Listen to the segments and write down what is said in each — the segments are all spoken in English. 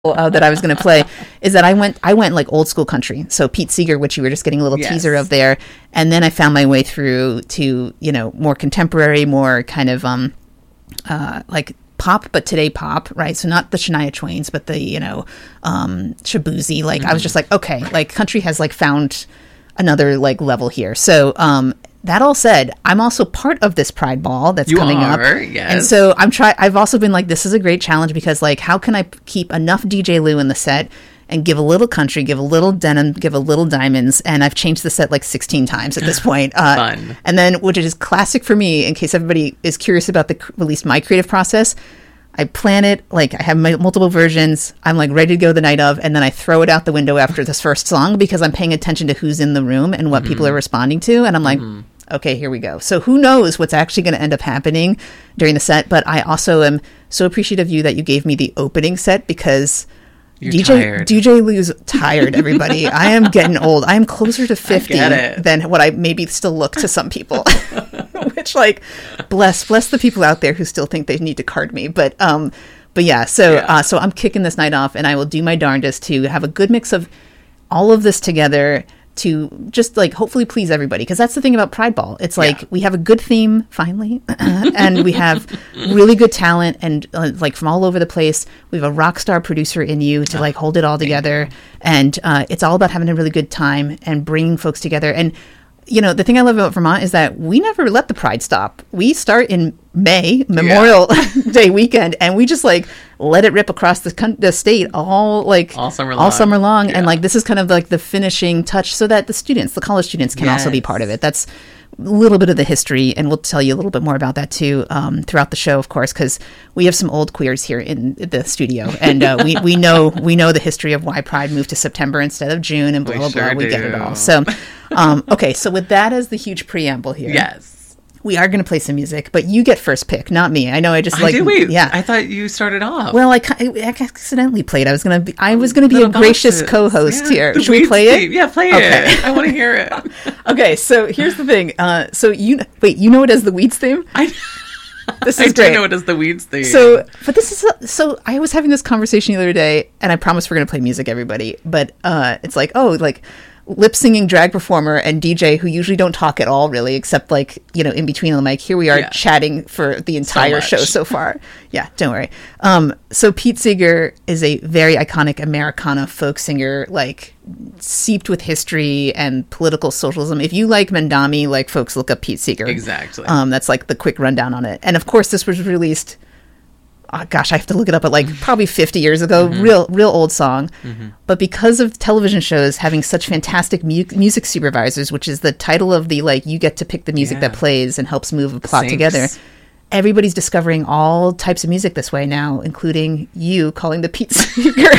that I was going to play is that I went like old school country. So Pete Seeger, which you were just getting a little teaser of there. And then I found my way through to, more contemporary, more kind of like pop, but today pop, right? So not the Shania Twains, but the, Shabuzi. Like I was just like, okay, like country has like found another like level here. So that all said, I'm also part of this Pride Ball that's coming up. Yes. And so I've also been like, this is a great challenge because like, how can I keep enough DJ Lou in the set and give a little country, give a little denim, give a little diamonds. And I've changed the set like 16 times at this point. Fun. And then, which is classic for me, in case everybody is curious about at least my creative process, I plan it, like I have my multiple versions. I'm like ready to go the night of, and then I throw it out the window after this first song because I'm paying attention to who's in the room and what people are responding to. And I'm like, okay, here we go. So who knows what's actually going to end up happening during the set. But I also am so appreciative of you that you gave me the opening set because DJ Lou's tired, everybody. I am getting old. I am closer to 50 than what I maybe still look to some people. Which, like, bless the people out there who still think they need to card me. But yeah, so I'm kicking this night off, and I will do my darndest to have a good mix of all of this together to just like hopefully please everybody, because that's the thing about Pride Ball. It's like we have a good theme finally, and we have really good talent, and like from all over the place. We have a rock star producer in you to like hold it all together, and it's all about having a really good time and bringing folks together. And the thing I love about Vermont is that we never let the Pride stop. We start in May, Memorial Day weekend, and we just like let it rip across the state all summer long. Yeah. And like this is kind of like the finishing touch so that the college students can also be part of it. That's a little bit of the history, and we'll tell you a little bit more about that too throughout the show, of course, because we have some old queers here in the studio, and we know the history of why Pride moved to September instead of June, and blah blah blah. We get it all. So okay, so with that as the huge preamble here, we are going to play some music, but you get first pick, not me. I know I just like I thought you started off. Well, I accidentally played. I was going to be a gracious co-host here. Should we play it? Yeah, play it. I want to hear it. Okay, so here's the thing. So you know it as the Weeds theme? This is great. I do know it as the Weeds theme. So I was having this conversation the other day, and I promise we're going to play music, everybody. But it's like, lip singing drag performer and DJ who usually don't talk at all, really, except like, in between the mic. Here we are chatting for the entire show so far. Yeah, don't worry. So Pete Seeger is a very iconic Americana folk singer, like seeped with history and political socialism. If you like Mendami, like folks, look up Pete Seeger. Exactly. That's like the quick rundown on it. And of course, this was released, I have to look it up, but like probably 50 years ago, real old song. But because of television shows having such fantastic music supervisors, which is the title of the, like, you get to pick the music that plays and helps move a plot together, everybody's discovering all types of music this way now, including you calling the Pete Seeger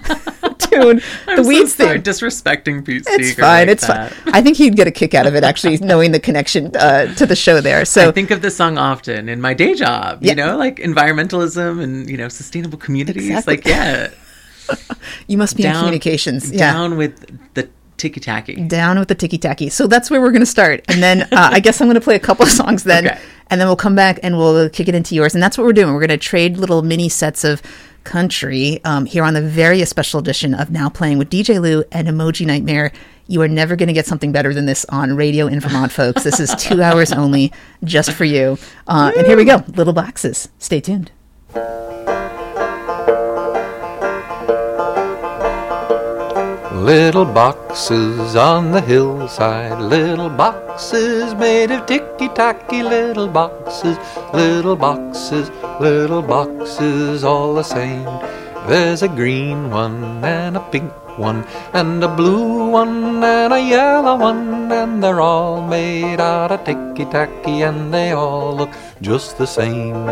tune the Weeds theme. Disrespecting Pete Seeger. It's fine. It's fine. I think he'd get a kick out of it, actually, knowing the connection to the show there. So I think of this song often in my day job. Like environmentalism and sustainable communities. Exactly. You must be in communications. Down with the ticky-tacky. Down with the ticky-tacky. So that's where we're going to start. And then I guess I'm going to play a couple of songs then. Okay. And then we'll come back and we'll kick it into yours. And that's what we're doing. We're going to trade little mini sets of country here on the very special edition of Now Playing with DJ Lou and Emoji Nightmare. You are never going to get something better than this on radio in Vermont, folks. This is 2 hours only just for you. And here we go. Little Boxes. Stay tuned. Little boxes on the hillside, little boxes made of ticky-tacky, little boxes, little boxes, little boxes all the same. There's a green one and a pink one and a blue one and a yellow one, and they're all made out of ticky-tacky and they all look just the same.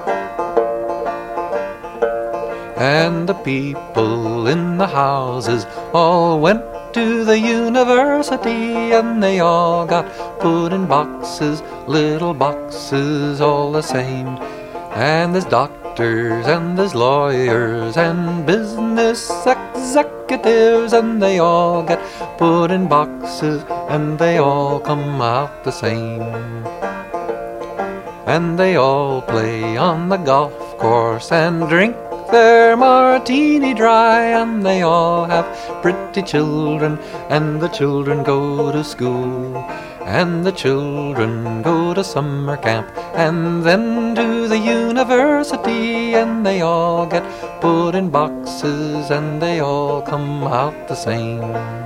And the people in the houses all went to the university, and they all got put in boxes, little boxes all the same. And there's doctors and there's lawyers and business executives, and they all get put in boxes and they all come out the same. And they all play on the golf course and drink their martini dry, and they all have pretty children, and the children go to school, and the children go to summer camp, and then to the university, and they all get put in boxes, and they all come out the same.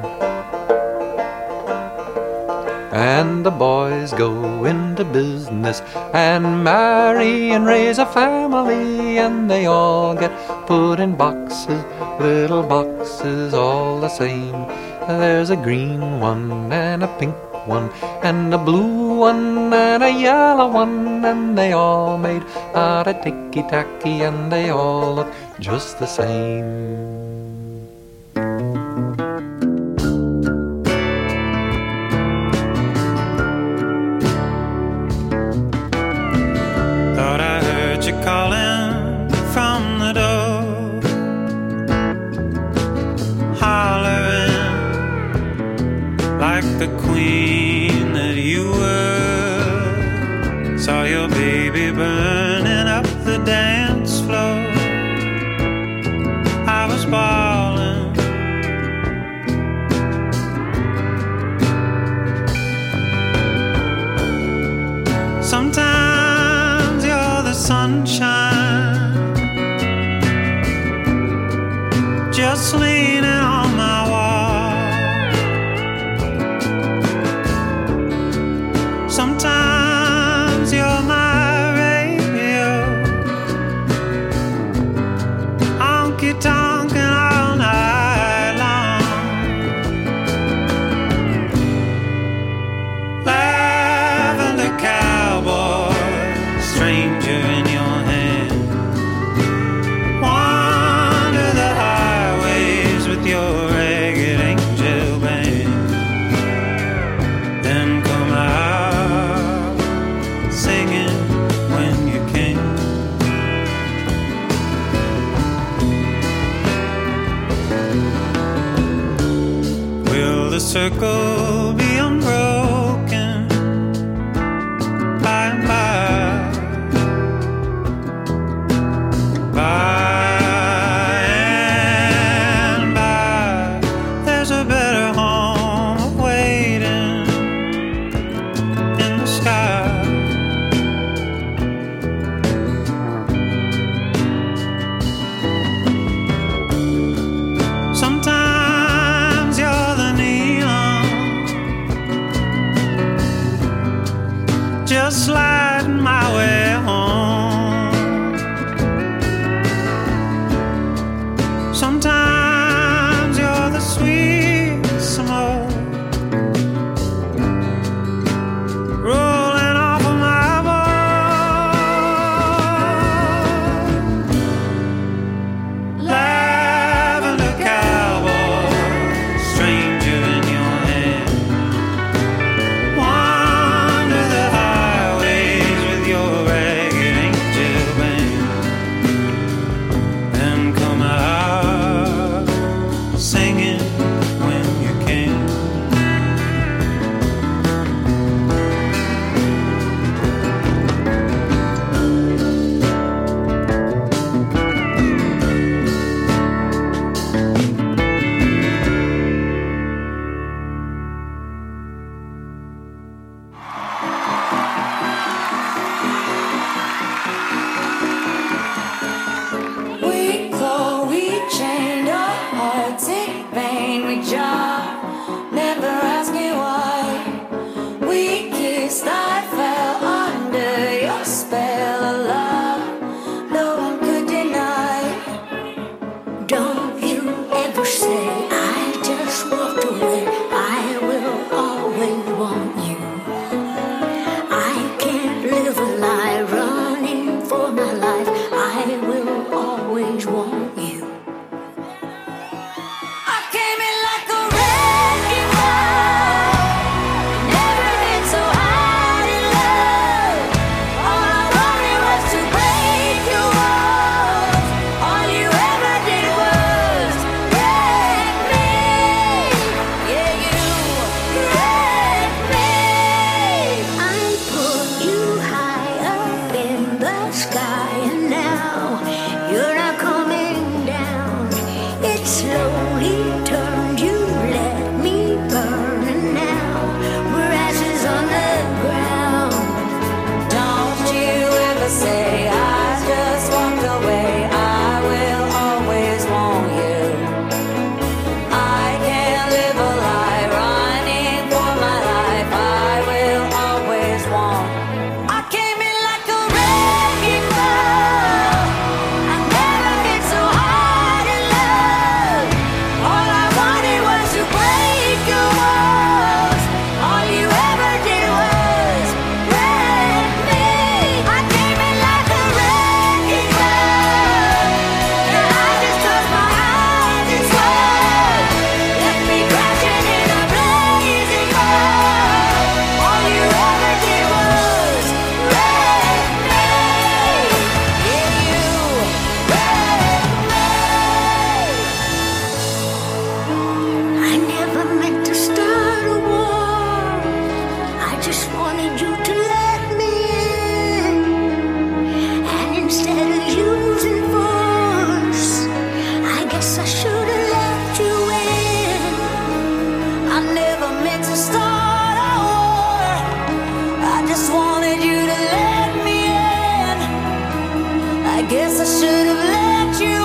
And the boys go into business and marry and raise a family, and they all get put in boxes, little boxes all the same. There's a green one and a pink one and a blue one and a yellow one, and they all made out of ticky-tacky, and they all look just the same. You calling from the door, hollering like the queen that you were. Saw your baby burning up the dance floor. I was bawling. Sometimes you're the sunshine, just leaning on my wall. Sometimes you're my radio, honky-tonkin' all night long. Lavender cowboy, stranger in your hand. Wander the highways with your ragged angel band. Then come out singing when you can. Will the circle be unbroken by and by? By and by, there's a better home waiting in the sky. Sometimes you're the neon, just sliding my way home. Sometimes you're the sweet smoke rolling off of my bones. Lavender cowboy, stranger in your hand. Wander the highways with your ragged angel band. Then come out singing when you can. We claw, we chained our hearts in vain. We jar, never asking why. We kissed, I fell under your spell of love. No one could deny. Don't you ever say I just walked away. I will always want you. I can't live a lie running for my life. I will always want you. I came in like a wrecking ball. Never been so hard in love. All I wanted was to break your walls. All you ever did was break slowly turned, you let me burn, and now we're ashes on the ground. Don't you ever say I just walked away. I will always want you. I can't live a lie running for my life. I will always want. I came in like a wrecking ball. I never been so hard in love. All I wanted was to break your walls. All you ever did was wreck me. I came in like a wrecking ball, and I just closed my eyes and swore. Left me crashing in a blazing fire. All you ever did was wreck me. Yeah, you wrecked me. I never meant to start a war. I just wanted you to let me in. And instead of using force, I guess I should have let you in. I never meant to start a war. I just wanted you to let me in. I guess I should have let you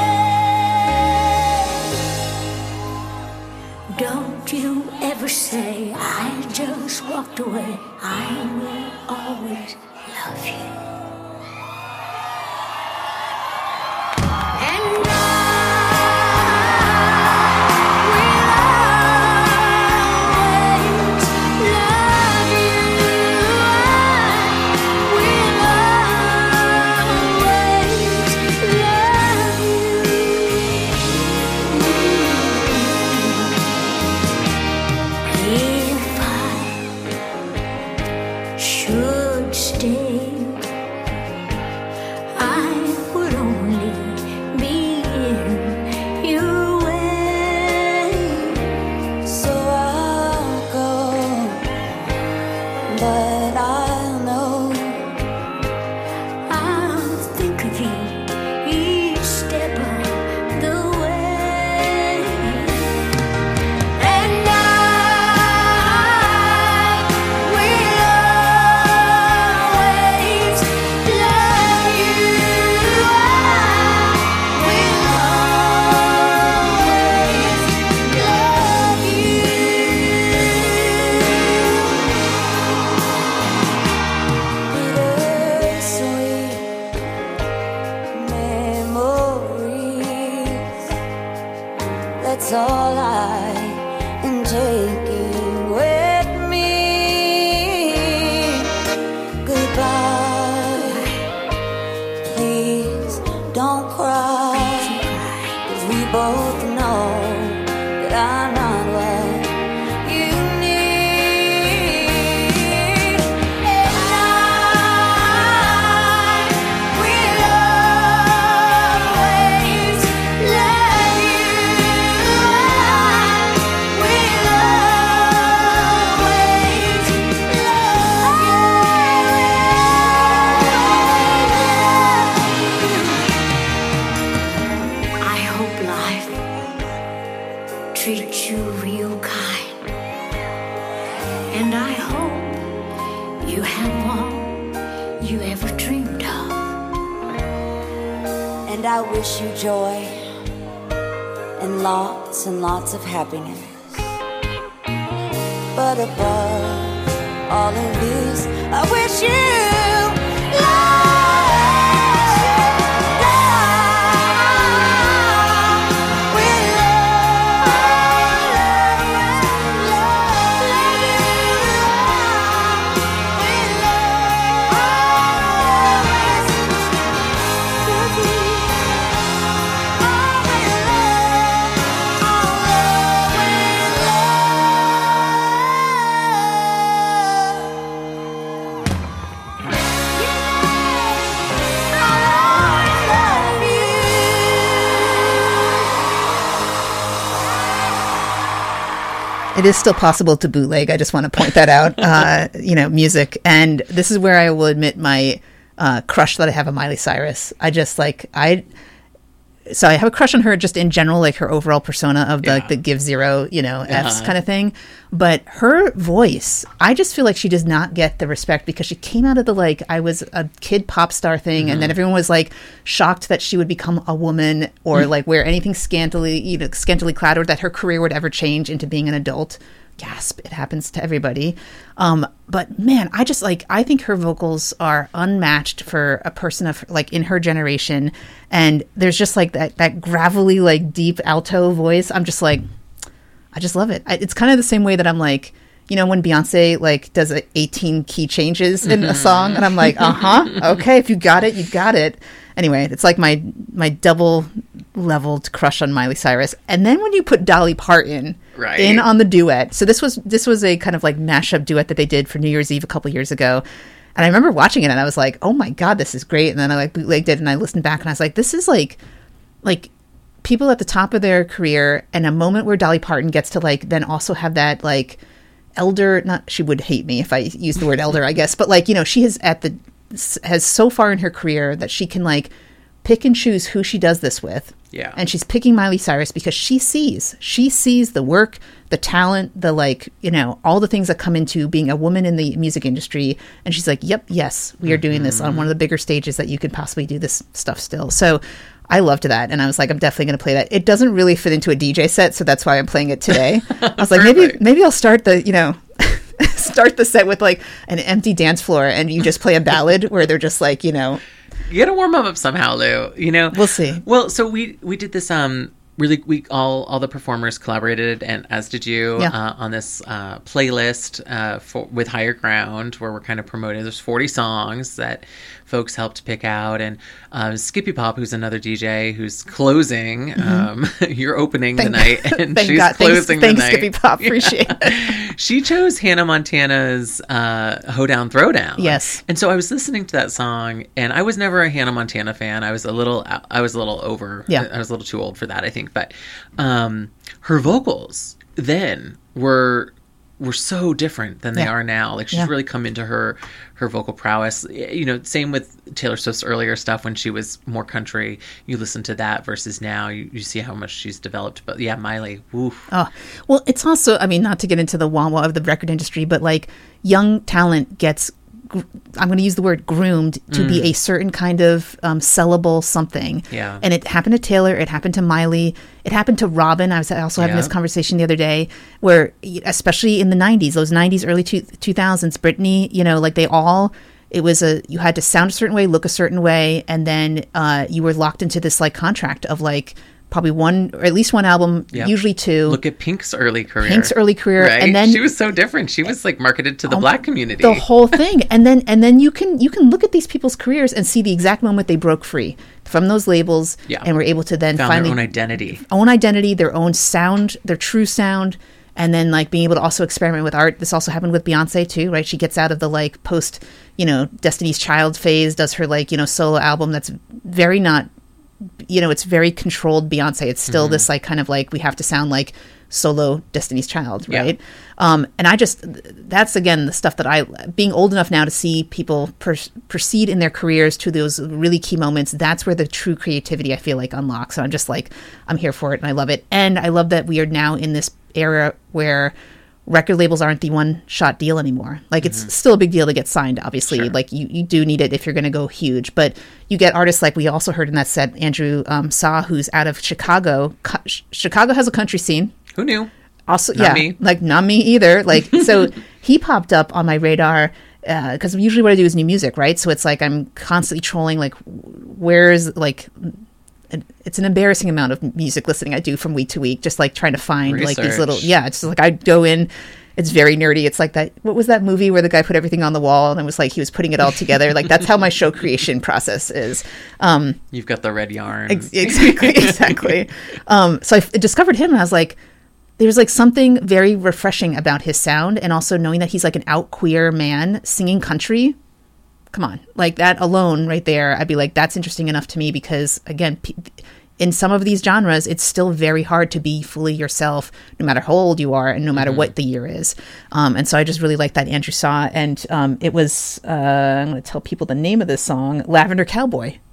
in. Don't you ever say I just walked away. I will always love you. And I will always love you. I will always love you. If I should stay, I would only be in your way. So I'll go, but I'll know. I'll think of you each step of the way. And I will always love you. I will always love you. Bittersweet memories. That's all I am taking with me. Goodbye. Please don't cry. 'Cause we both know that I'm not what you need. And I will always love you. I will always love you. I hope life treats you real kind, and I hope you have all you ever dreamed of. And I wish you joy and lots of happiness. But above all of these, I wish you It is still possible to bootleg. I just want to point that out. Music, and this is where I will admit my crush that I have on Miley Cyrus. I just so I have a crush on her just in general, like her overall persona of the give zero, F's kind of thing. But her voice, I just feel like she does not get the respect because she came out of the like I was a kid pop star thing, and then everyone was like shocked that she would become a woman or like wear anything scantily clad, or that her career would ever change into being an adult. Gasp, it happens to everybody. But man, I think her vocals are unmatched for a person of like in her generation. And there's just like that gravelly, like deep alto voice. I'm just like, I just love it. It's kind of the same way that I'm like, when Beyonce like does 18 key changes in a song and I'm like, okay, if you got it, you got it. Anyway, it's like my double leveled crush on Miley Cyrus. And then when you put Dolly Parton in on the duet. So this was a kind of like mashup duet that they did for New Year's Eve a couple years ago. And I remember watching it and I was like, oh my God, this is great. And then I like bootlegged it and I listened back and I was like, this is like people at the top of their career, and a moment where Dolly Parton gets to like then also have that like elder, not, she would hate me if I use the word elder, I guess, but like, she has so far in her career that she can like pick and choose who she does this with. Yeah. And she's picking Miley Cyrus because she sees the work, the talent, the like, all the things that come into being a woman in the music industry. And she's like, yep, yes, we are doing this on one of the bigger stages that you could possibly do this stuff still. So I loved that. And I was like, I'm definitely going to play that. It doesn't really fit into a DJ set, so that's why I'm playing it today. I was like, maybe I'll start the, start the set with like an empty dance floor and you just play a ballad where they're just like, You got to warm up somehow, Lou. We'll see. Well, so we did this we all the performers collaborated, and as did you, on this playlist with Higher Ground, where we're kind of promoting. There's 40 songs that folks helped pick out, and Skippy Pop, who's another DJ who's closing. You're opening the night, and she's closing the night. Thanks, Skippy Pop. Appreciate it. She chose Hannah Montana's Hoedown Throwdown. Yes. And so I was listening to that song, and I was never a Hannah Montana fan. I was a little over. Yeah. I was a little too old for that, I think. But her vocals then were so different than they are now. Like she's really come into her vocal prowess. Same with Taylor Swift's earlier stuff when she was more country. You listen to that versus now, you see how much she's developed. But yeah, Miley, woof. Oh, well, it's also, I mean, not to get into the wah-wah of the record industry, but like young talent gets, I'm going to use the word groomed to be a certain kind of sellable something. Yeah. And it happened to Taylor. It happened to Miley. It happened to Robin. I was also having this conversation the other day where, especially in the 90s, those 90s, early 2000s, Britney, like they all, it was you had to sound a certain way, look a certain way. And then you were locked into this like contract of like, probably one or at least one album, usually two. Look at Pink's early career. Right? And then she was so different. She was like marketed to the Black community. The whole thing. And then you can look at these people's careers and see the exact moment they broke free from those labels and were able to then found finally their own identity, their own sound, their true sound. And then like being able to also experiment with art. This also happened with Beyonce too, right? She gets out of the like post, Destiny's Child phase, does her like, solo album that's very not, it's very controlled Beyonce. It's still this like kind of like we have to sound like solo Destiny's Child, right? And that's again the stuff that being old enough now to see people proceed in their careers to those really key moments. That's where the true creativity I feel like unlocks. So I'm just like, I'm here for it and I love it. And I love that we are now in this era where record labels aren't the one-shot deal anymore. Like, it's still a big deal to get signed, obviously. Sure. Like, you do need it if you're going to go huge. But you get artists like we also heard in that set, Andrew Saw, who's out of Chicago. Chicago has a country scene. Who knew? Also, Not me. Like, not me either. Like, so he popped up on my radar because usually what I do is new music, right? So it's like I'm constantly trolling, like, where's, like... It's an embarrassing amount of music listening I do from week to week, just like trying to find like these little, it's just like I go in, it's very nerdy. It's like that, what was that movie where the guy put everything on the wall and it was like he was putting it all together? Like that's how my show creation process is. You've got the red yarn. Exactly. So I discovered him and I was like, there's like something very refreshing about his sound, and also knowing that he's like an out queer man singing country. Come on, like that alone right there, I'd be like, that's interesting enough to me because, again, in some of these genres, it's still very hard to be fully yourself, no matter how old you are and no matter what the year is. And so I just really like that Andrew Saw. And it was, I'm going to tell people the name of this song, Lavender Cowboy.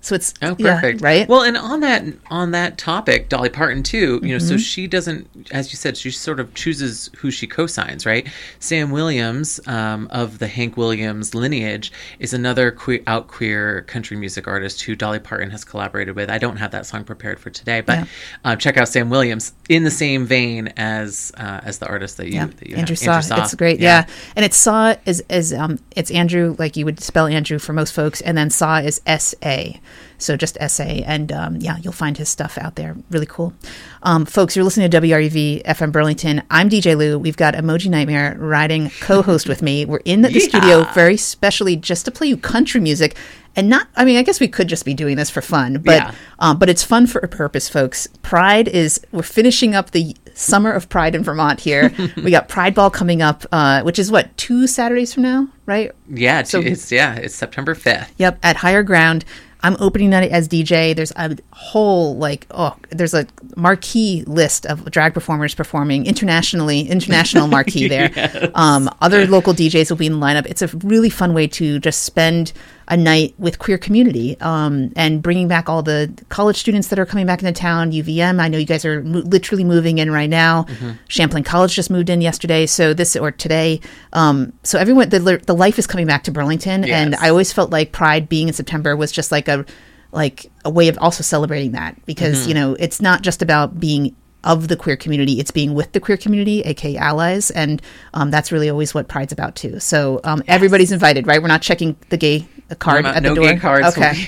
So it's perfect, right? Well, and on that topic, Dolly Parton too. You know, so she doesn't, as you said, she sort of chooses who she co-signs, right? Sam Williams of the Hank Williams lineage is another queer country music artist who Dolly Parton has collaborated with. I don't have that song prepared for today, but check out Sam Williams in the same vein as the artist that you Andrew have. Saw. It's great, and it's Saw is it's Andrew, like you would spell Andrew for most folks, and then Saw is S-A. So just S-A, and you'll find his stuff out there. Really cool. Folks, you're listening to WRUV FM Burlington. I'm DJ Lou. We've got Emoji Nightmare riding co-host with me. We're in the studio very specially just to play you country music. And not, I mean, I guess we could just be doing this for fun, but it's fun for a purpose, folks. We're finishing up the summer of Pride in Vermont here. We got Pride Ball coming up, which is 2 Saturdays from now, right? Yeah, it's September 5th. Yep, at Higher Ground. I'm opening night as DJ. There's a whole there's a marquee list of drag performers performing international marquee there. Yes. Other local DJs will be in the lineup. It's a really fun way to just spend a night with queer community, and bringing back all the college students that are coming back into town. UVM, I know you guys are literally moving in right now. Champlain College just moved in yesterday, today. So everyone, the life is coming back to Burlington, and I always felt like Pride being in September was just like a way of also celebrating that, because it's not just about being of the queer community, it's being with the queer community, aka allies, and that's really always what Pride's about too. So everybody's invited, right? We're not checking the gay card at the door. No gay cards. Okay.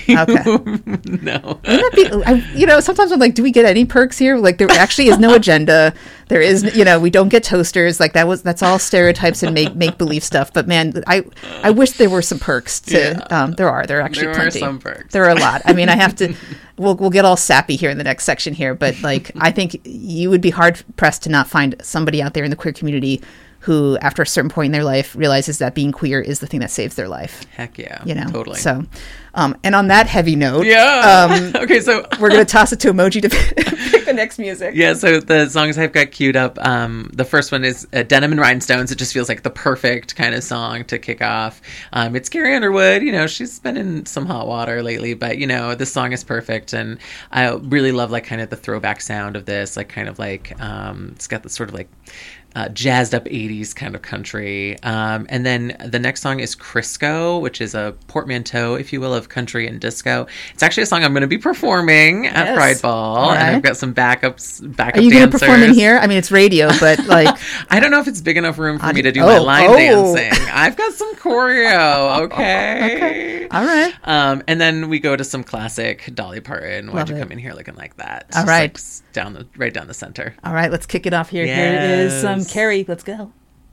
No. Sometimes I'm like, do we get any perks here? Like, there actually is no agenda. There is, we don't get toasters. Like that's all stereotypes and make believe stuff. But man, I wish there were some perks to. There are actually plenty. There are some perks. There are a lot. I mean, I have to. We'll get all sappy here in the next section here, but I think you would be hard pressed to not find somebody out there in the queer community who, after a certain point in their life, realizes that being queer is the thing that saves their life. Heck yeah. Totally. So, and on that heavy note, okay, so we're going to toss it to Emoji to pick the next music. Yeah, so the songs I've got queued up, the first one is Denim and Rhinestones. It just feels like the perfect kind of song to kick off. It's Carrie Underwood. She's been in some hot water lately, but, this song is perfect. And I really love, kind of the throwback sound of this, it's got the sort of, jazzed up 80s kind of country. And then the next song is Crisco, which is a portmanteau, if you will, of country and disco. It's actually a song I'm going to be performing at Pride Ball. Right. And I've got some backup Are you going to perform in here? I mean, it's radio, but I don't know if it's big enough room for me to do my line dancing. I've got some choreo, okay? All right. And then we go to some classic Dolly Parton. Why'd you come in here looking like that? It's all right. Right down the center. All right, let's kick it off here. Yes. Here it is. Carrie, let's go.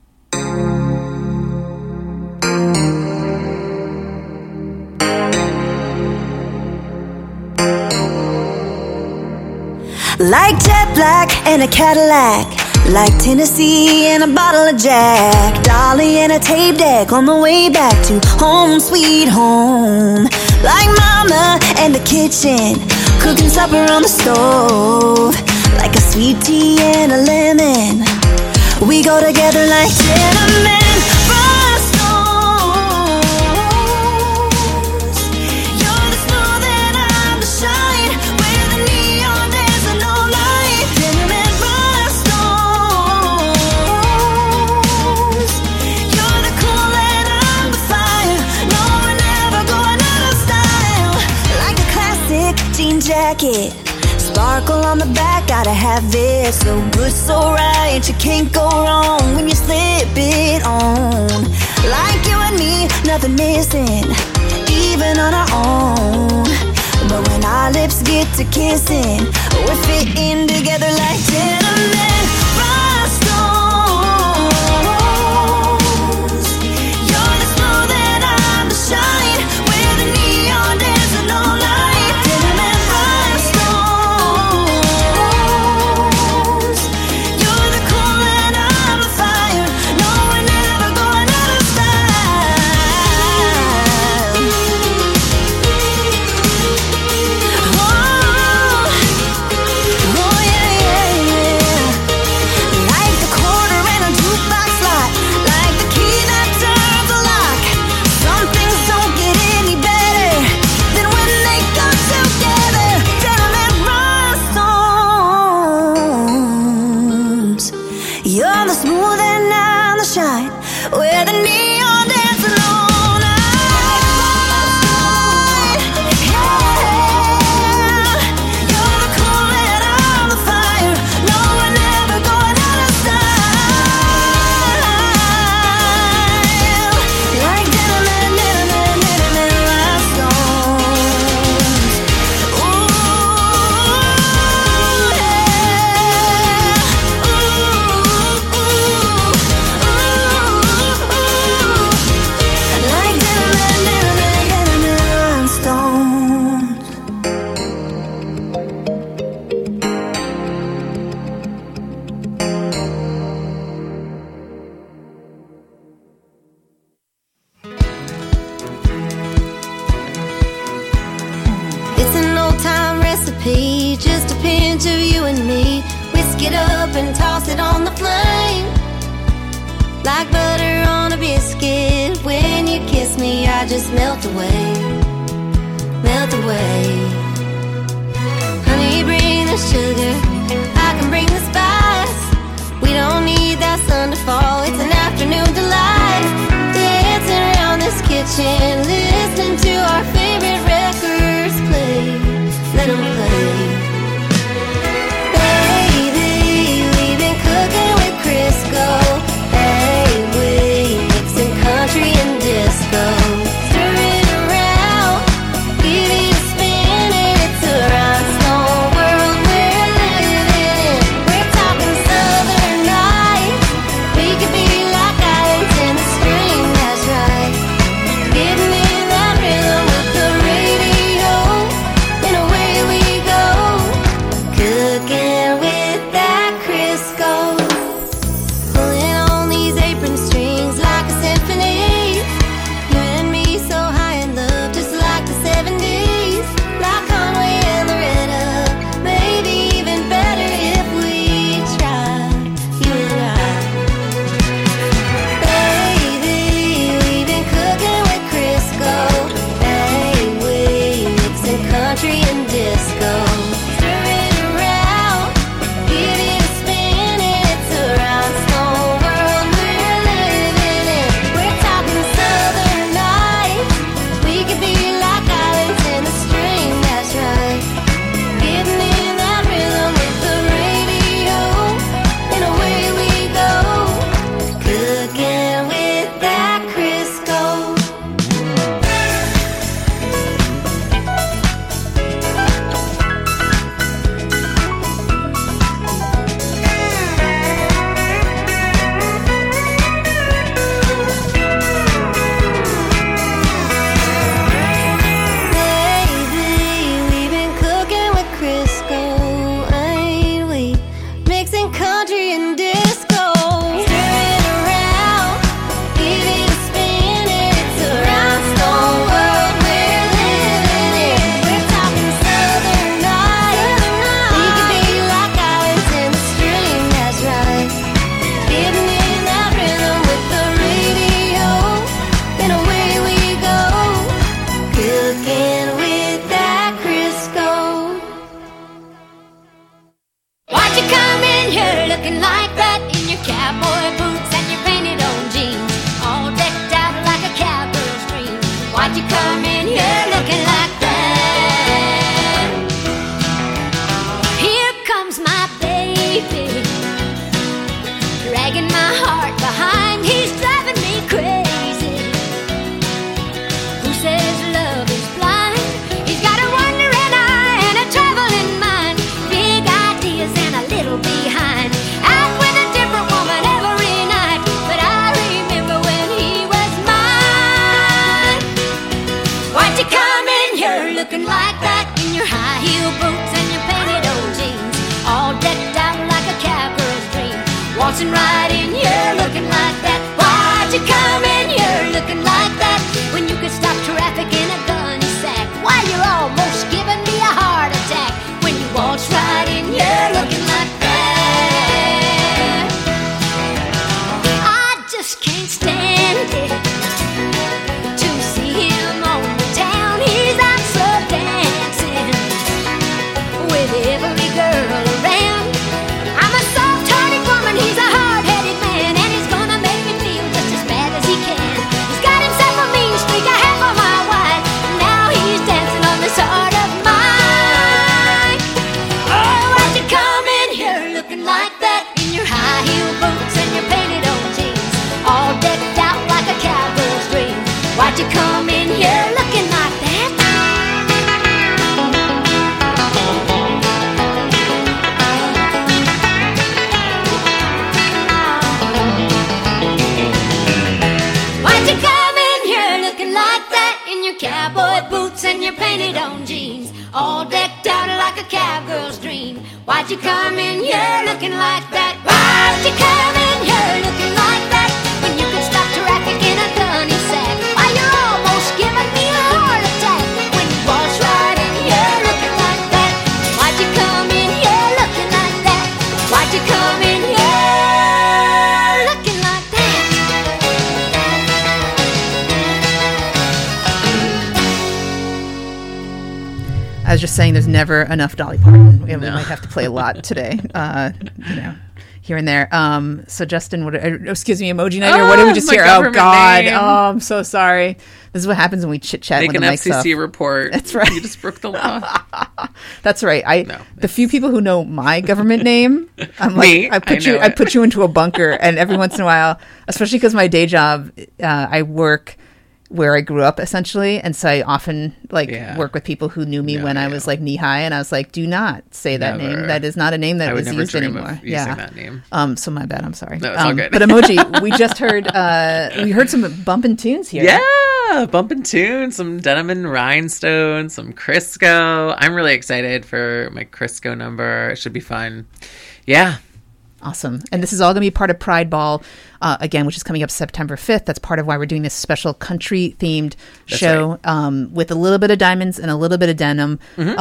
Like jet black and a Cadillac, like Tennessee and a bottle of Jack, Dolly and a tape deck on the way back to home sweet home. Like mama and the kitchen, cooking supper on the stove, like a sweet tea and a lemon. We go together like gentlemen. You're the smooth and I'm the shine, where the neon dancing all night. Gentlemen rhinestones. You're the cool and I'm the fire. No, we're never going out of style. Like a classic jean jacket, sparkle on the back, gotta have it. So good, so right, you can't go wrong when you slip it on. Like you and me, nothing missing, even on our own. But when our lips get to kissing, we're fitting together like gentlemen rhinestones. You're the smooth and I'm the shine, where the neon dancing all night. Gentlemen rhinestones. You're the cool and I'm the fire. No, we're never going out of style. Oh, yeah, yeah. You're the smooth and I'm the shine. We're the neon dancing all night. Yeah. You're the cool and I'm the fire. No, we're never going out of style. Like denim and last songs. Ooh, yeah. Like denim and rhinestones. It's an old-time recipe, just a pinch of you and me. Whisk it up and toss it on the flame. Like butter on a biscuit. When you kiss me, I just melt away. Melt away. Honey, bring the sugar, I can bring the spice. We don't need that sun to fall, it's an afternoon delight. Dancing around this kitchen, listening to our favorite records play. Let 'em play. Baby, we've been cooking with Crisco. Hey, we mixing country and disco. Stir it around, give it a spin, and it's a rhinestone world we're living in. We're talking southern nights. We could be like islands in the stream, that's right. Give me that rhythm with the radio, and away we go. Cooking with that Crisco. Pulling on these apron strings like a symphony. You and me so high in love, just like the 70s. Like Conway and Loretta, maybe even better if we try. You and I. Baby, we've been cooking with Crisco. Hey, we mixing country and disco. Stir it around, give it a spin, and it's a rhinestone world we're living in. We're talking southern nights. We could be like islands in the stream, that's right. Give me that rhythm with the radio, and away we go. Cooking with that Crisco. Baby, we've been cooking with Crisco, ain't we? Mixing country and disco. Stir it around, give it a spin, and it's a rhinestone world we're living in. We're talking southern nights. We could be like islands in the stream, that's right. Give me that rhythm with the radio, and away we go. Cooking with that Crisco. Why'd you come in here looking like that in your cowboy boots and your painted on jeans, all decked out like a cowgirl's dream? Why'd you come in here looking like that? Here comes my baby, dragging my heart behind. He's driving me crazy. Who says love is blind? He's got a wandering eye and a traveling mind. Big ideas and a little behind. Out with a different woman every night. But I remember when he was mine. Why'd you come in here looking like that in your high heel boots and your painted old jeans, all decked out like a cowgirl's dream? Waltzing right in here looking like that. Why'd you come in here looking like that when you could stop traffic in a gunny sack? Why, you're almost giving me a heart attack when you waltz right in here looking like that. I just can't stand it to see him on the town. He's out so dancing with every girl around. I'm a soft-hearted woman, he's a hard Why'd you come in here looking like that? Why'd you come in here looking like that? When you could stop traffic in a gunny sack. Why, you're almost giving me a heart attack. When you waltz right in here looking like that. Why'd you come in here looking like that? Why'd you come in here looking like that? I was just saying there's never enough Dolly Parton. We might have to play a lot today, here and there. So Justin, excuse me, Emoji Night, or what did we just my hear? Oh, government God. name. Oh, I'm so sorry. This is what happens when we chit-chat Make when an the mic's FCC off. report. That's right. You just broke the law. That's right. No, the few people who know my government name, I'm like, Me? I know it. put you into a bunker, and every once in a while, especially because my day job, I work where I grew up essentially, and so I often work with people who knew me when I was like knee high, and I was like, do not say that Never. name. That is not a name that I would is never used dream anymore. of using that name. So my bad. I'm sorry. No, it's all good. But Emoji, we just heard some bumpin' tunes here. Yeah, bumping tunes, some Denim and Rhinestone, some Crisco. I'm really excited for my Crisco number. It should be fun. Yeah. Awesome. And this is all going to be part of Pride Ball, again, which is coming up September 5th. That's part of why we're doing this special country-themed show with a little bit of diamonds and a little bit of denim.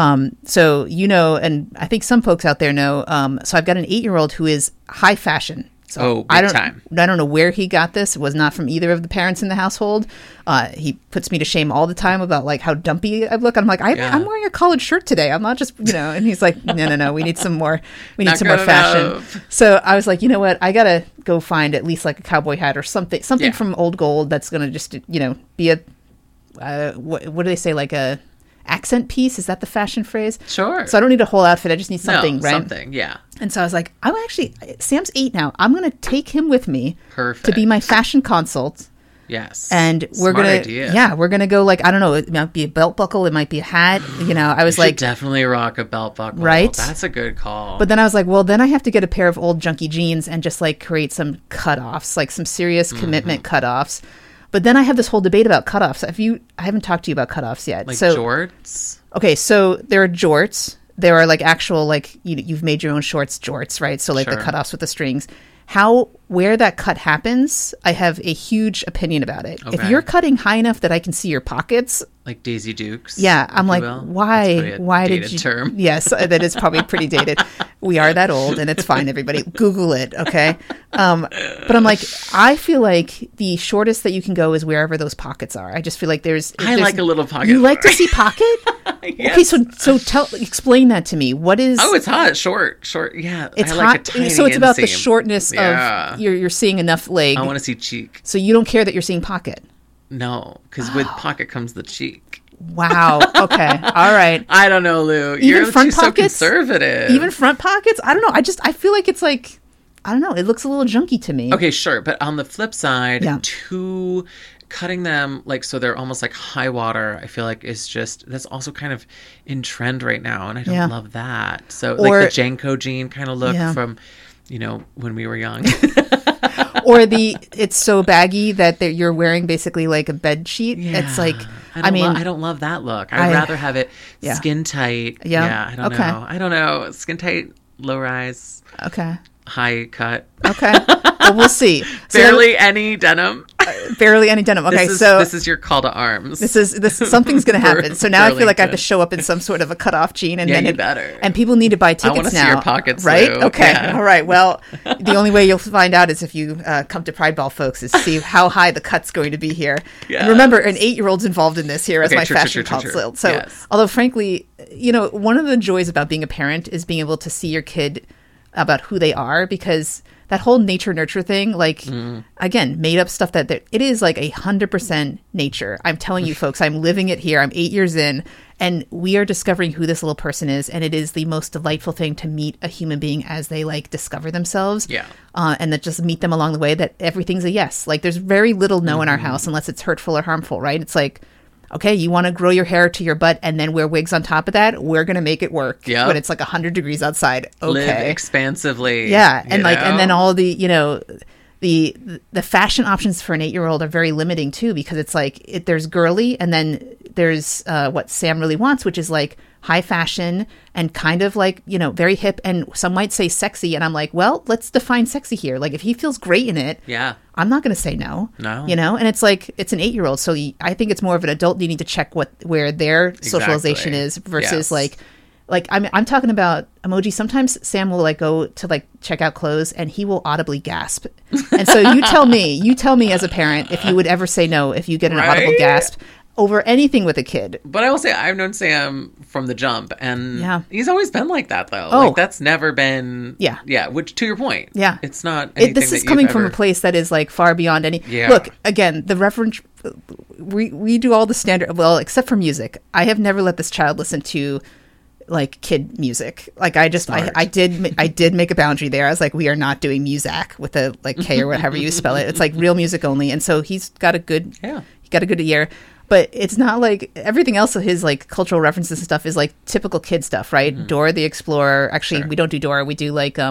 So, and I think some folks out there know, so I've got an 8-year-old who is high fashion. So big time. I don't know where he got this. It was not from either of the parents in the household. He puts me to shame all the time about like how dumpy I look. I'm like, I'm wearing a collared shirt today. I'm not just, and he's like, no. We need some more. We need some more fashion. Enough. So I was like, you know what? I gotta go find at least like a cowboy hat or something from Old Gold that's gonna just be a what do they say, like a accent piece? Is that the fashion phrase? Sure. So I don't need a whole outfit. I just need something, right? Something, yeah. And so I was like, Sam's 8 now. I'm going to take him with me Perfect. to be my fashion consult. Yes. And we're Smart going idea. to go like, I don't know, it might be a belt buckle. It might be a hat. I was You should like, definitely rock a belt buckle. Right? That's a good call. but then I was like, well, then I have to get a pair of old junky jeans and just like create some cutoffs, like some serious commitment cutoffs. But then I have this whole debate about cutoffs. I haven't talked to you about cutoffs yet. like so jorts? Okay, so there are jorts. There are like actual, like, you've made your own shorts jorts, right? So like the Sure. cutoffs with the strings. Where that cut happens, I have a huge opinion about it. If Okay. you're cutting high enough that I can see your pockets, Like Daisy Dukes? yeah, I'm if like, you will? That's why? probably a Why did dated you? term. Yes, that is probably pretty dated. We are that old, and it's fine. Everybody, Google it, okay? But I'm like, I feel like the shortest that you can go is wherever those pockets are. I just feel like there's. I like a little pocket. You like to see pocket? Yes. Okay, so explain that to me. What is? Oh, it's hot. Short. Yeah. It's I like hot. a tiny So it's about the inseam. shortness Yeah. of you're seeing enough leg. I want to see cheek. So you don't care that you're seeing pocket. No, because with pocket comes the cheek. Wow. Okay. All right. I don't know, Lou. Even You're front too so pockets? conservative. Even front pockets? I don't know. I feel like it's like, I don't know. It looks a little junky to me. Okay, sure. But on the flip side, Yeah. cutting them like so they're almost like high water, I feel like that's also kind of in trend right now, and I don't Yeah. love that. So Or- like the Janko jean kind of look Yeah. from, when we were young. Or it's so baggy that you're wearing basically like a bed sheet. It's like, I don't love that look. I'd rather have it Yeah. skin tight. Yeah. I don't Okay. know. I don't know. Skin tight, low rise, okay. high cut. Okay. Well, we'll see. So Barely any denim. barely any denim. Okay. This is your call to arms. This something's going to happen. So now I feel like I have to Burlington. show up in some sort of a cutoff jean, and Yeah, then you better. And people need to buy tickets wanna see now. your pockets, right? Lou. Okay, Yeah. all right. Well, the only way you'll find out is if you come to Pride Ball, folks, is see how high the cut's going to be here. Yes. And remember, an 8-year-old's involved in this here as Okay, my true, fashion true, true, true. consult. So, Yes. although frankly, one of the joys about being a parent is being able to see your kid about who they are, because that whole nature nurture thing, like, again, made up stuff that it is like 100% nature. I'm telling you folks, I'm living it here. I'm 8 years in, and we are discovering who this little person is. And it is the most delightful thing to meet a human being as they like discover themselves. Yeah. And that just meet them along the way, that everything's a yes. Like there's very little no in our house unless it's hurtful or harmful, right? It's like, okay, you want to grow your hair to your butt and then wear wigs on top of that? We're going to make it work Yep. when it's like 100 degrees outside. Okay. Live expansively. Yeah, and you and then know? all the the fashion options for an 8-year-old are very limiting too, because it's like there's girly, and then there's what Sam really wants, which is like high fashion and kind of like, you know, very hip, and some might say sexy. And I'm like, well, let's define sexy here. Like if he feels great in it, Yeah. I'm not going to say no. No. You know, and it's like, it's an 8-year-old. So I think it's more of an adult needing to check where their socialization is versus Yes. like I'm talking about emoji. Sometimes Sam will like go to like check out clothes and he will audibly gasp. And so you tell me as a parent if you would ever say no if you get an audible Right? gasp over anything with a kid. But I will say I've known Sam from the jump, and Yeah. he's always been like that, though. Oh. Like that's never been. Yeah. Yeah. Which, to your point. Yeah. It's not. Anything This that is coming you've from a ever- place that is like far beyond any. Yeah. Look, again, the reference. We do all the standard. Well, except for music, I have never let this child listen to like kid music. Like I just I did make a boundary there. I was like, we are not doing music with a like K or whatever you spell it. It's like real music only. And so he's got a good he got a good ear. But it's not like everything else of his like cultural references and stuff is like typical kid stuff, right? Dora the Explorer. Actually, we don't do Dora. We do like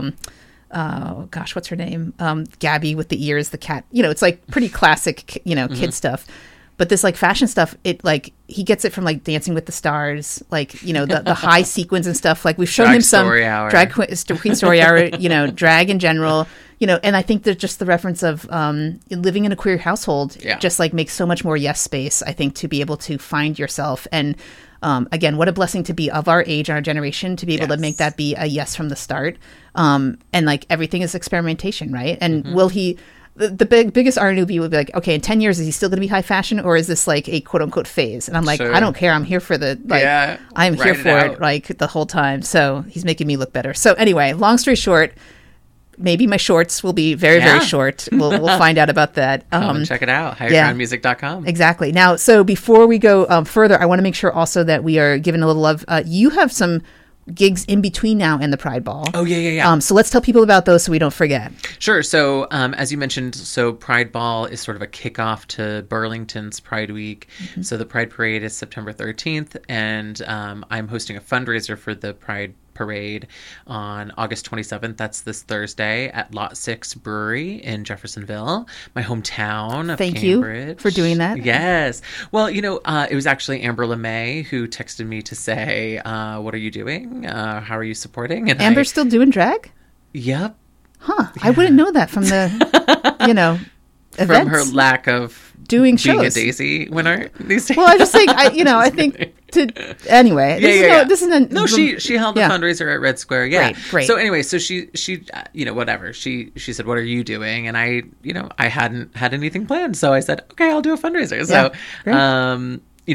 oh gosh, what's her name? Gabby with the ears, the cat. You know, it's like pretty classic, you know, kid stuff. But this like fashion stuff, it like he gets it from like Dancing with the Stars, like, you know, the high sequins and stuff. Like we've shown Drag him some Story Hour. drag queen story hour, you know, drag in general, you know. And I think that just the reference of living in a queer household just like makes so much more yes space, I think, to be able to find yourself. And again, what a blessing to be of our age, our generation, to be able to make that be a yes from the start. And like everything is experimentation, right? And will he? The biggest irony would be like, okay, in 10 years, is he still going to be high fashion, or is this like a quote unquote phase? And I'm like, Sure. I don't care. I'm here for the like. Yeah, I'm here ride it for out. it like the whole time. So he's making me look better. So anyway, long story short, maybe my shorts will be very very short. We'll find out about that. Come and check it out. yeah. HigherGroundMusic.com. Exactly. Now, so before we go further, I want to make sure also that we are giving a little love. You have some gigs in between now and the Pride Ball. Oh, yeah. So let's tell people about those so we don't forget. Sure. So, as you mentioned, so Pride Ball is sort of a kickoff to Burlington's Pride Week. So the Pride Parade is September 13th, and I'm hosting a fundraiser for the Pride Parade on August 27th. That's this Thursday at Lot 6 Brewery in Jeffersonville, my hometown of Thank you Cambridge. for doing that. Yes. Well, you know, it was actually Amber LeMay who texted me to say, what are you doing? How are you supporting? And Amber's still doing drag? Yep. Huh. I wouldn't know that from the, you know, events. From her lack of doing being a shows. Daisy winner these days. Well, I just think, I think anyway. This is a, No, she held the yeah. fundraiser at Red Square. Yeah, Great. So anyway, so she you know, whatever. She said, "What are you doing?" And I, you know, I hadn't had anything planned, so I said, "Okay, I'll do a fundraiser." So, great. you know,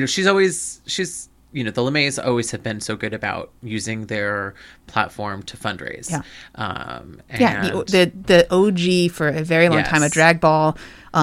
she's you know, the LeMays always have been so good about using their platform to fundraise. Yeah. And the OG for a very long time, a Yes. drag ball.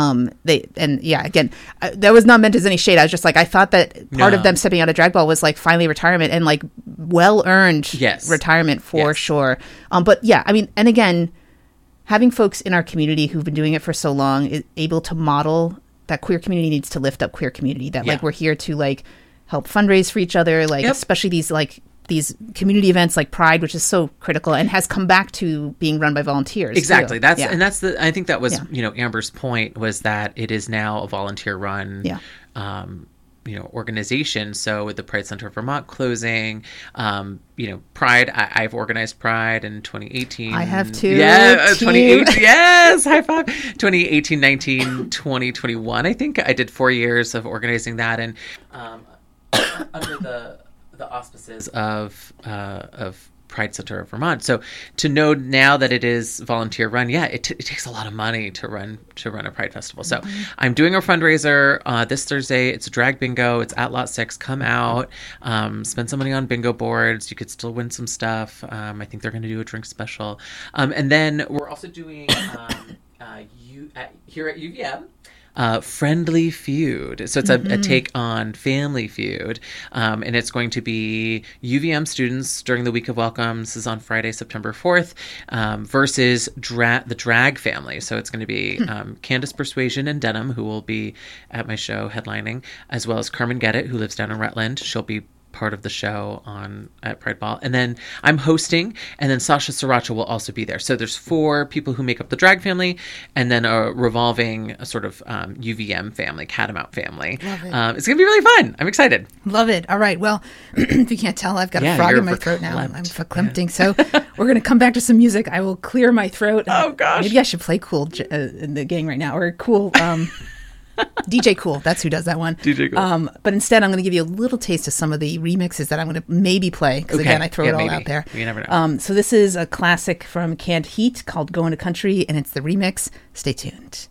Again, that was not meant as any shade. I was just like, I thought that part of No. them stepping out of drag ball was like finally retirement and like well-earned Yes. retirement for Yes. sure. But yeah, I mean, and again, having folks in our community who've been doing it for so long is able to model that queer community needs to lift up queer community, that like Yeah. we're here to like help fundraise for each other, like Yep. especially these community events like Pride, which is so critical and has come back to being run by volunteers. Exactly. too. I think that was, Yeah. you know, Amber's point was that it is now a volunteer run, Yeah. you know, organization. So with the Pride Center of Vermont closing, you know, Pride, I've organized Pride in 2018. I have too. Yeah. Team. 2018. Yes. High five. 2018, 19, 2021. I think I did 4 years of organizing that. And, under the auspices of Pride Center of Vermont. So to know now that it is volunteer run, it takes a lot of money to run a Pride Festival. So I'm doing a fundraiser this Thursday. It's a drag bingo. It's at Lot 6. Come out, spend some money on bingo boards. You could still win some stuff. I think they're going to do a drink special. And then we're also doing here at UVM. Friendly Feud. So it's a take on Family Feud. And it's going to be UVM students during the week of welcome. This is on Friday, September 4th, versus the drag family. So it's going to be Candace Persuasion and Denham, who will be at my show headlining, as well as Carmen Gedit, who lives down in Rutland. She'll be part of the show at Pride Ball. And then I'm hosting, and then Sasha Sriracha will also be there. So there's 4 people who make up the drag family, and then a revolving sort of UVM family, Catamount family. Love it. It's going to be really fun. I'm excited. Love it. All right. Well, if you can't tell, I've got a frog you're in my throat now. verklempt. I'm verklempt. So we're going to come back to some music. I will clear my throat. Oh, gosh. Maybe I should play Cool in the gang right now, or Cool. DJ Cool. That's who does that one. DJ Cool. But instead, I'm going to give you a little taste of some of the remixes that I'm going to maybe play. Because again, I throw it all maybe. out there. You never know. So this is a classic from Canned Heat called Going to Country, and it's the remix. Stay tuned.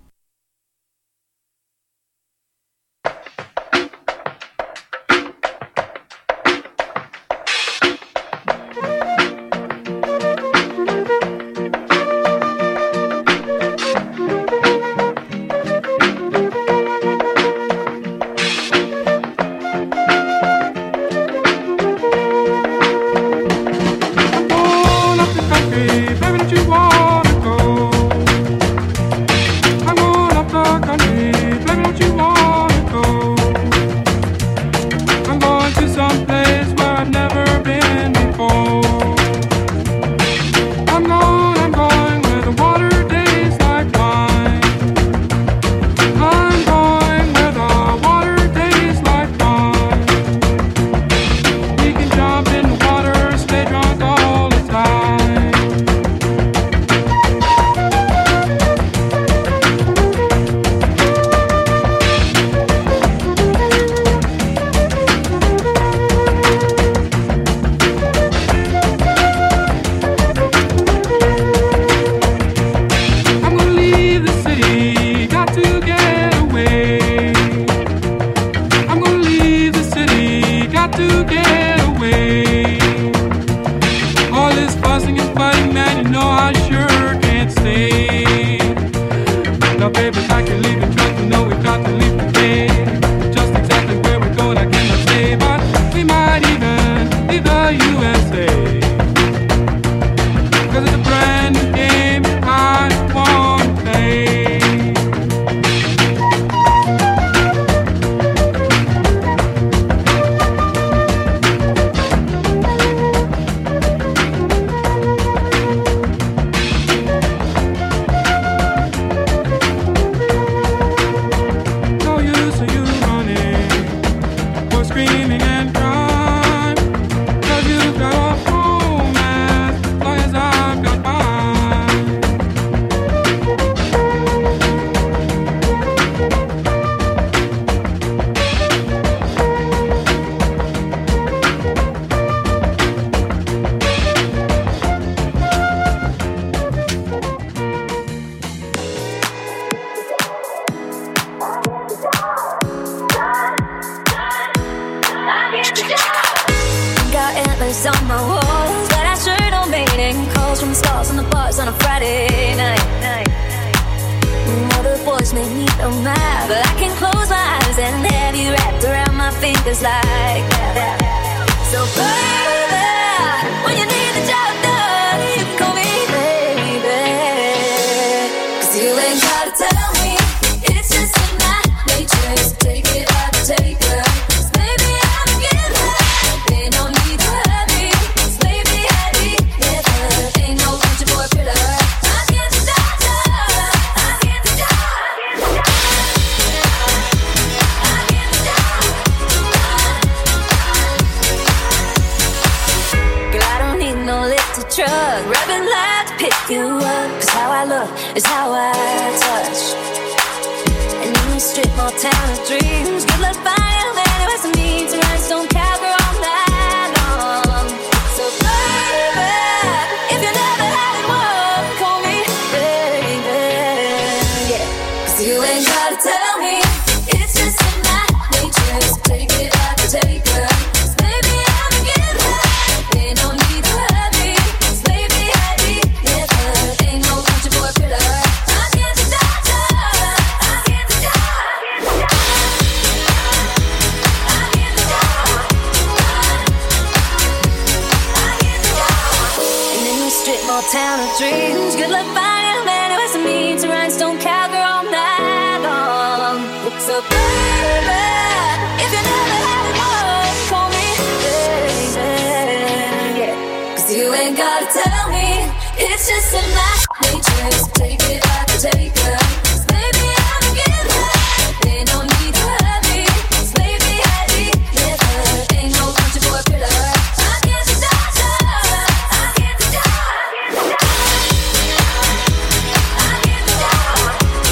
On my walls, but I sure don't make any calls from stars on the bars on a Friday night. Other boys may need no map, but I can close my eyes and have you wrapped around my fingers like that. So baby, when you need the job done, you can call me baby. 'Cause you ain't gotta tell me, it's just in my nature. Just take it out, take it. Truck, rubbing light to pick you up. 'Cause how I look is how I touch. And in this strip mall town of dreams, good luck finding anywhere some needs to rhinestone cowgirl all night long. So baby, if you never had it one, call me baby. Yeah, 'cause you ain't gotta tell me, it's just in my nature. So take it out, take it. Town of dreams, good luck finding a man who has some needs to rhinestone cowgirl all night long. So baby, if you never had it one, call me in my matrix. Take it, I can take her. 'Cause baby, I'm a giver. They don't need to hurt me. 'Cause baby, I deliver. Ain't no country for a killer. I can't be doctor. I can't be doctor. I can't be doctor.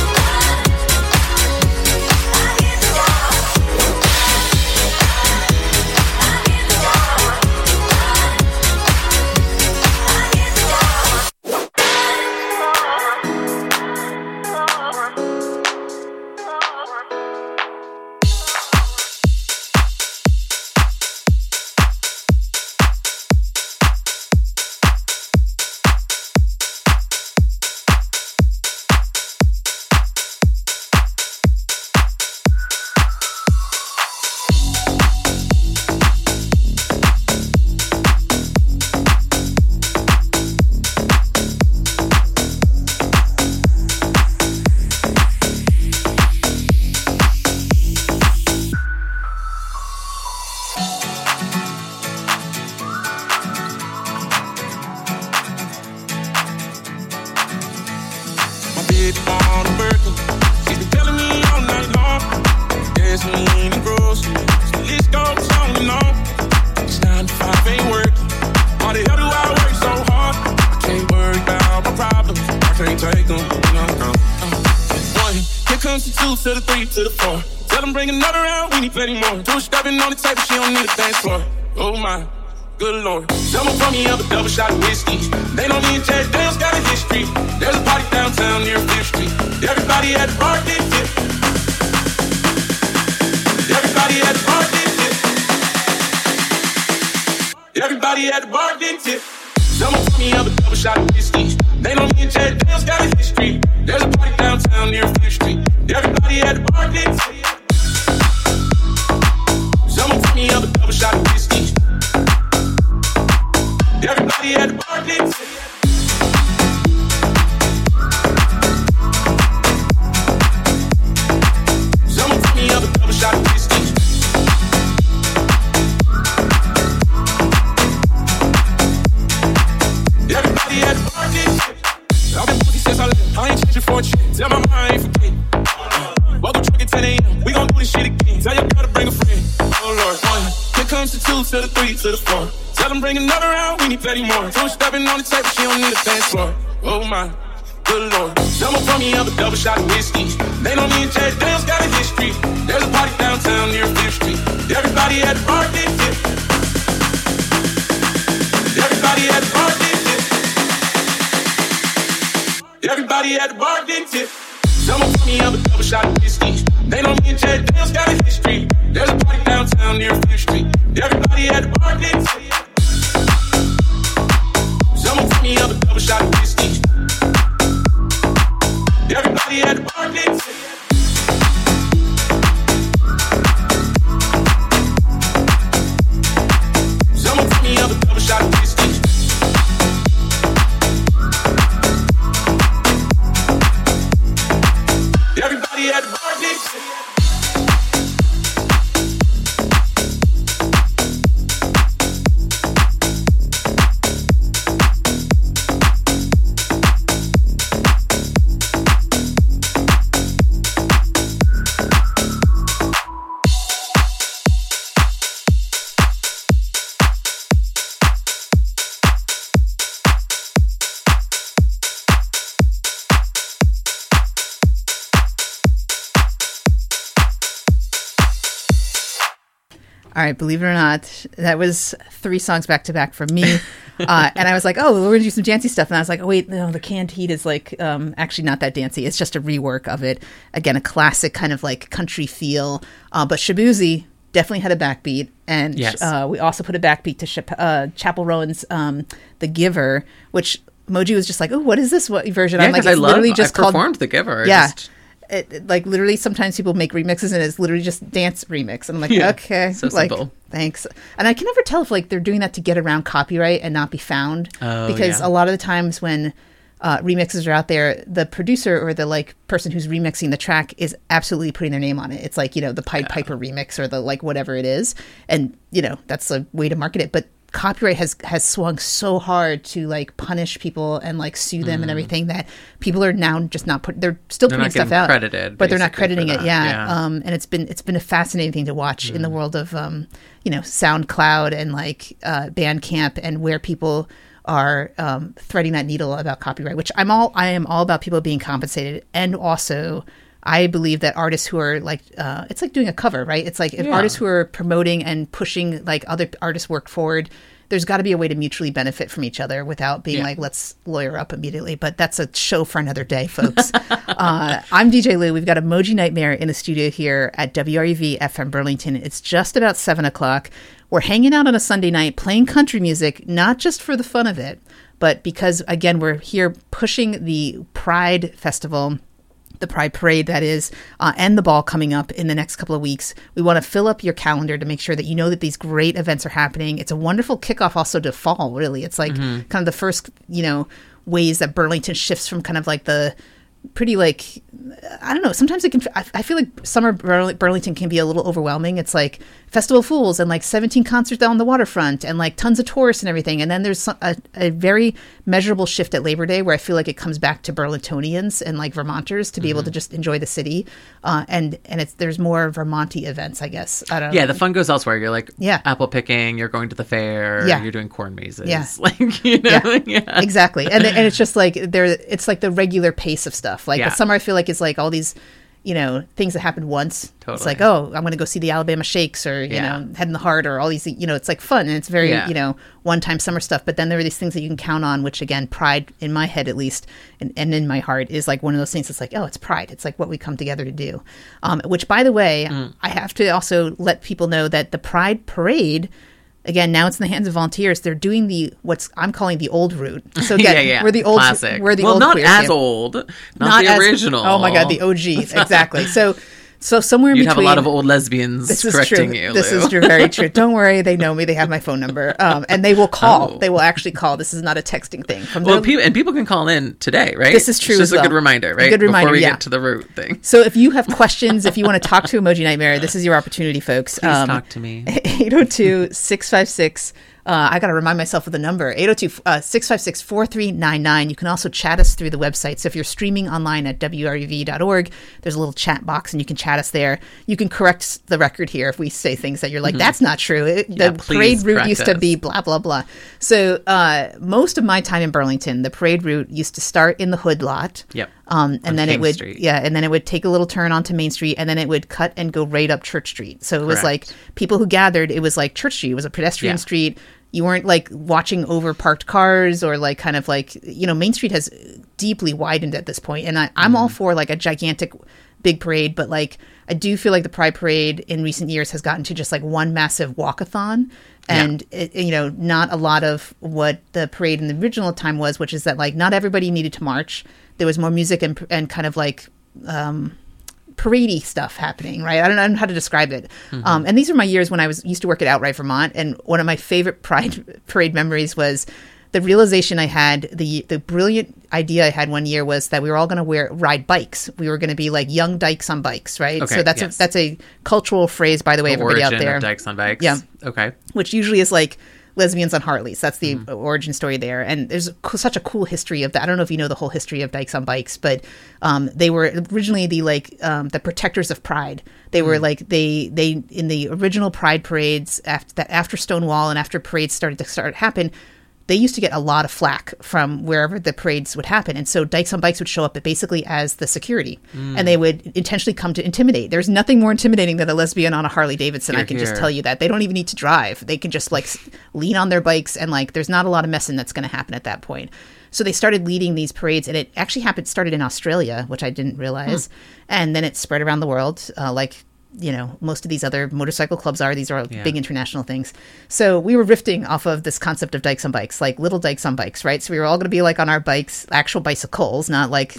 My baby on a Birkin. She's been telling me all night long. Gasoline and groceries. The list goes on and on. It's 9 to 5 ain't working. Why the hell do I work so hard? I can't worry about my problems. I can't take them when I'm gone. One, here comes the 2 to the 3 to the 4. Tell them bring another round, we need plenty more. 2 stepping on the table, she don't need a dance floor. Oh my. Good Lord, someone pour me up a double shot of whiskey. They know me and Ted Dale's got a history. There's a party downtown near 5th Street. Everybody at the bar get tip. Everybody at the bar get tip. Everybody at the bar get tip. Someone pour me up a double shot of whiskey. They know me and Ted Dale's got a history. There's a party downtown near 5th Street. Everybody at the bar get tip. Someone pour me up a double shot of whiskey. Everybody at the bar gets it. Someone put me up a double shot of whiskey. Everybody at the bar gets it. I've been pussy since I left. I ain't changing for a chick. Tell my mama I ain't forget. Welcome truck at 10 a.m. We gon' do this shit again. Tell your girl to bring a friend. Oh Lord, 1. Here comes the 2 to the 3 to the 4. Tell them bring another round, we need plenty more. 2 stepping on the table, she don't need a dance floor. Oh my, good Lord. Someone pour me up a double shot of whiskey. They know me and Ted Dale's got a history. There's a party downtown near 5th Street. Everybody at the bar get tip. Everybody at the bar get tip. Everybody at the bar get tip. Someone pour me up a double shot of whiskey. They know me and Ted Dale's got a history. There's a party downtown near 5th Street. Everybody at the bar get tip. Someone put me up a double shot of whiskey. Everybody at the bar gets it. Someone put me up a double shot of whiskey. Everybody at the bar gets it. All right, believe it or not, that was 3 songs back to back from me. And I was like, oh, we're going to do some dancey stuff. And I was like, oh, wait, no, the Canned Heat is like actually not that dancey. It's just a rework of it. Again, a classic kind of like country feel. But Shaboozey definitely had a backbeat. And yes. We also put a backbeat to Chappell Rowan's The Giver, which Moji was just like, oh, what is this version? Yeah, I'm like, I called performed The Giver. Yeah. Like literally sometimes people make remixes and it's literally just dance remix. And I'm like, Yeah, okay, so like, simple. thanks. And I can never tell if like they're doing that to get around copyright and not be found. Oh, because yeah. a lot of the times when remixes are out there, the producer or the like person who's remixing the track is absolutely putting their name on it. It's like, you know, the Pied Piper remix or the like whatever it is. And, you know, that's a way to market it. But copyright has swung so hard to like punish people and like sue them and everything that people are now just not they're still putting stuff out, credited, but they're not crediting it. Yeah. And it's been a fascinating thing to watch in the world of SoundCloud and like Bandcamp, and where people are threading that needle about copyright, which I am all about people being compensated. And also I believe that artists who are like, it's like doing a cover, right? It's like if artists who are promoting and pushing like other artists' work forward, there's got to be a way to mutually benefit from each other without being like, let's lawyer up immediately. But that's a show for another day, folks. I'm DJ Lou. We've got Emoji Nightmare in the studio here at WREV FM Burlington. It's just about 7:00. We're hanging out on a Sunday night playing country music, not just for the fun of it, but because, again, we're here pushing the Pride Festival, the Pride Parade, that is, and the ball coming up in the next couple of weeks. We want to fill up your calendar to make sure that you know that these great events are happening. It's a wonderful kickoff also to fall, really. It's like kind of the first, ways that Burlington shifts from kind of like the pretty like, I don't know, sometimes it can, I feel like summer Burlington can be a little overwhelming. It's like Festival of Fools and like 17 concerts down the waterfront and like tons of tourists and everything. And then there's a very measurable shift at Labor Day where I feel like it comes back to Burlingtonians and like Vermonters to be able to just enjoy the city. And there's more Vermonty events, I guess. I don't know. Yeah, the fun goes elsewhere. You're like apple picking, you're going to the fair, you're doing corn mazes. Yeah. Like, Exactly. And it's just like it's like the regular pace of stuff. Like the summer I feel like is like all these, things that happen once. Totally. It's like, oh, I'm going to go see the Alabama Shakes or, Head in the Heart or all these, it's like fun. And it's very, one-time summer stuff. But then there are these things that you can count on, which again, Pride in my head, at least, and in my heart is like one of those things that's like, oh, it's Pride. It's like what we come together to do. Which, by the way, I have to also let people know that the Pride Parade, again, now it's in the hands of volunteers. They're doing what I'm calling the old route. So again, we're the old classic. We're the well, old not queer as camp. Old, not the original. Oh my God, the OG, exactly. So somewhere in You'd between, have a lot of old lesbians correcting you. This is true, very true. Don't worry, they know me. They have my phone number, and they will call. They will actually call. This is not a texting thing. People can call in today, right? This is true. It's just a good reminder, right? A good reminder, before we get to the root thing. So if you have questions, if you want to talk to Emoji Nightmare, this is your opportunity, folks. Please talk to me. 802-656. I got to remind myself of the number, 802-656-4399. You can also chat us through the website. So if you're streaming online at wrev.org, there's a little chat box and you can chat us there. You can correct the record here if we say things that you're like, that's not true. The parade route used to be blah, blah, blah. So most of my time in Burlington, the parade route used to start in the Hood lot. Yep. And then King it would, Street. and then it would take a little turn onto Main Street, and then it would cut and go right up Church Street. So it was like people who gathered. It was like Church Street. It was a pedestrian street. You weren't like watching over parked cars or like kind of like, Main Street has deeply widened at this point. And I'm all for like a gigantic big parade, but like I do feel like the Pride Parade in recent years has gotten to just like one massive walkathon. And, not a lot of what the parade in the original time was, which is that like not everybody needed to march. There was more music and kind of like parade-y stuff happening, right? I don't know how to describe it. And these are my years when I used to work at Outright Vermont. And one of my favorite Pride Parade memories was the realization I had, the brilliant idea I had one year was that we were all going to ride bikes. We were going to be like young dykes on bikes, right? Okay, so that's a cultural phrase, by the way, everybody out there. Of dykes on bikes. Yeah. Okay. Which usually is like lesbians on Harleys. That's the origin story there. And there's such a cool history of that. I don't know if you know the whole history of dykes on bikes, but they were originally the protectors of Pride. They were like they in the original Pride parades after Stonewall and after parades started to happen. They used to get a lot of flack from wherever the parades would happen. And so dykes on bikes would show up basically as the security. And they would intentionally come to intimidate. There's nothing more intimidating than a lesbian on a Harley Davidson. I can just tell you that. They don't even need to drive. They can just like lean on their bikes and like there's not a lot of messing that's going to happen at that point. So they started leading these parades, and it actually started in Australia, which I didn't realize. And then it spread around the world, most of these other motorcycle clubs are. These are big international things. So we were riffing off of this concept of dykes on bikes, like little dykes on bikes, right? So we were all going to be like on our bikes, actual bicycles, not like